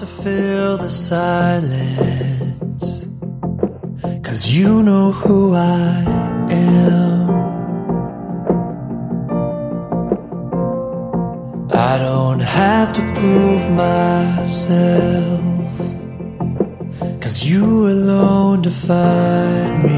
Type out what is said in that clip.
to fill the silence, 'cause you know who I am. I don't have to prove myself, 'cause you alone define me.